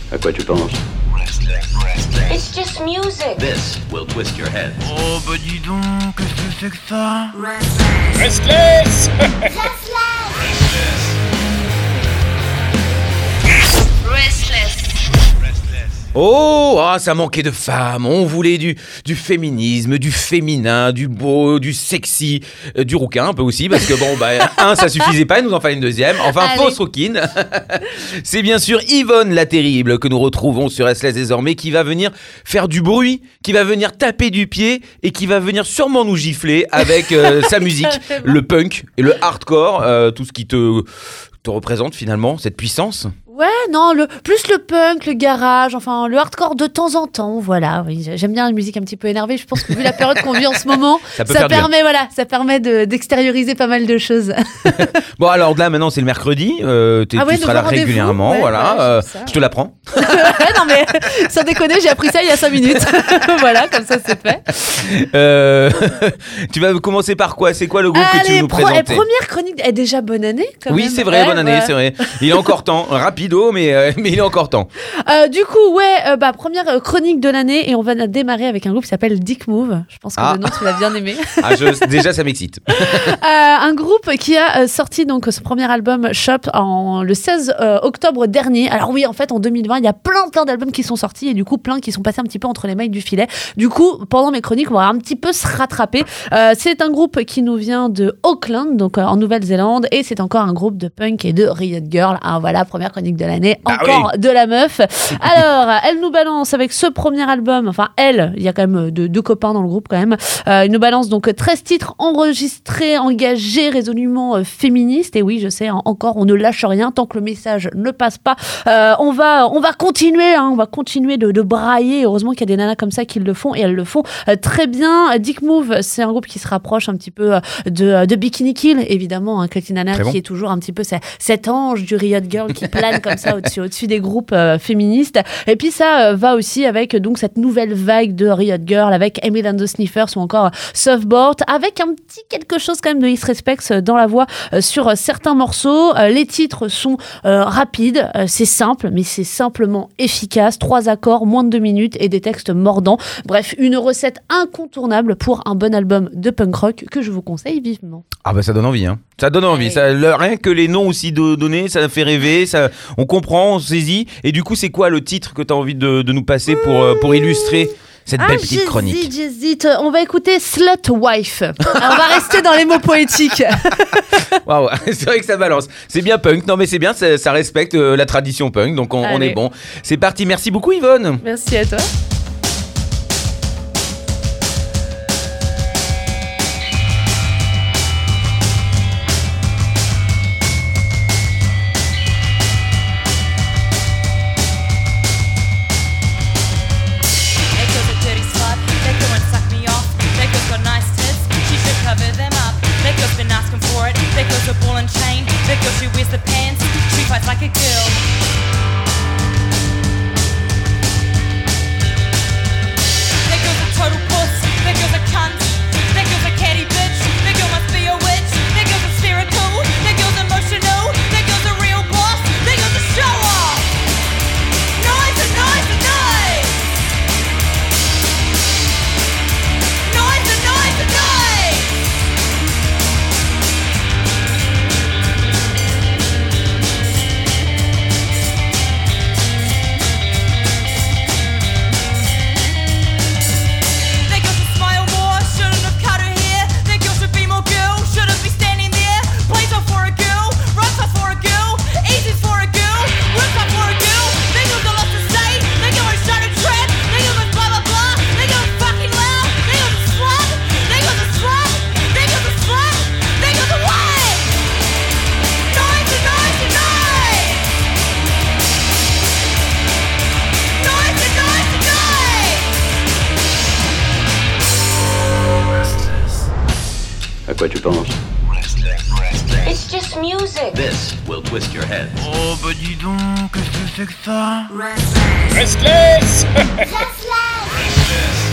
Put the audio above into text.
À quoi tu penses? It's just music. This will twist your head. Oh bah dis donc, qu'est-ce que c'est que ça? Restless. Oh, ça manquait de femmes. On voulait du féminisme, du féminin, du beau, du sexy, du rouquin un peu aussi, parce que ça suffisait pas, il nous en fallait une deuxième. Enfin, Allez. fausse rouquine. C'est bien sûr Yvonne la terrible que nous retrouvons sur SLS désormais, qui va venir faire du bruit, qui va venir taper du pied et qui va venir sûrement nous gifler avec sa musique, le punk et le hardcore, tout ce qui te représente finalement, cette puissance. Ouais, non, plus le punk, le garage, enfin le hardcore de temps en temps, voilà. Oui, j'aime bien la musique un petit peu énervée. Je pense que vu la période qu'on vit en ce moment, ça permet d'extérioriser pas mal de choses. Bon, alors là maintenant c'est le mercredi, tu seras là régulièrement, ouais, voilà. ça, je te l'apprends. Non mais sans déconner, j'ai appris ça il y a 5 minutes. Voilà, comme ça c'est fait. Tu vas commencer par quoi? C'est quoi le groupe que tu veux nous présenter? Première chronique, déjà bonne année quand même. Oui, c'est vrai, bonne année, c'est vrai. Il est encore temps, rapido, mais il est encore temps. Du coup, première chronique de l'année, et on va démarrer avec un groupe qui s'appelle Dick Move. Je pense que le nom tu l'as bien aimé. Déjà ça m'excite. Un groupe qui a sorti donc son premier album Shop le 16 octobre dernier. Alors oui, en fait en 2020 il y a plein d'albums qui sont sortis et du coup plein qui sont passés un petit peu entre les mailles du filet. Du coup pendant mes chroniques on va un petit peu se rattraper. C'est un groupe qui nous vient de Auckland, donc en Nouvelle-Zélande, et c'est encore un groupe de punk et de Riot Girl. Voilà, première chronique de l'année, encore de la meuf. Alors elle nous balance avec ce premier album, il y a quand même deux copains dans le groupe quand même. Il nous balance donc 13 titres enregistrés, engagés, résolument féministes. Et oui, je sais, encore, on ne lâche rien tant que le message ne passe pas. On va continuer, on va continuer de brailler. Heureusement qu'il y a des nanas comme ça qui le font, et elles le font très bien. Dick Move, c'est un groupe qui se rapproche un petit peu de Bikini Kill, évidemment, Katy Nana, qui est toujours un petit peu cet ange du Riot Girl qui plane comme ça au-dessus des groupes féministes. Et puis ça va aussi avec donc cette nouvelle vague de Riot Girl, avec Emil and the Sniffers ou encore Softboard, avec un petit quelque chose quand même de Disrespect dans la voix sur certains morceaux. Les titres sont rapides, c'est simple, mais c'est simplement efficace. 3 accords, moins de 2 minutes et des textes mordants. Bref, une recette incontournable pour un bon album de punk rock que je vous conseille vivement. Ah ça donne envie, hein. Ça donne envie. Rien que les noms aussi donnés, ça fait rêver. On comprend, on saisit. Et du coup, c'est quoi le titre que tu as envie de nous passer pour illustrer cette belle petite chronique? J'hésite. On va écouter Slut Wife. Alors, on va rester dans les mots poétiques. Waouh, c'est vrai que ça balance. C'est bien punk. Non, mais c'est bien, ça respecte la tradition punk. Donc, on est bon. C'est parti. Merci beaucoup, Yvonne. Merci à toi. Like a girl. There goes a total puss. There goes a cunt. There goes a catty bitch. There girl must be a witch. There goes a spherical. There goes emotional. There goes a real boss. There goes a show off. Noise and noise and noise. Noise and noise and noise. À quoi tu penses? It's just music. This will twist your head. Oh bah dis donc, qu'est-ce que c'est que ça? Restless. Restless.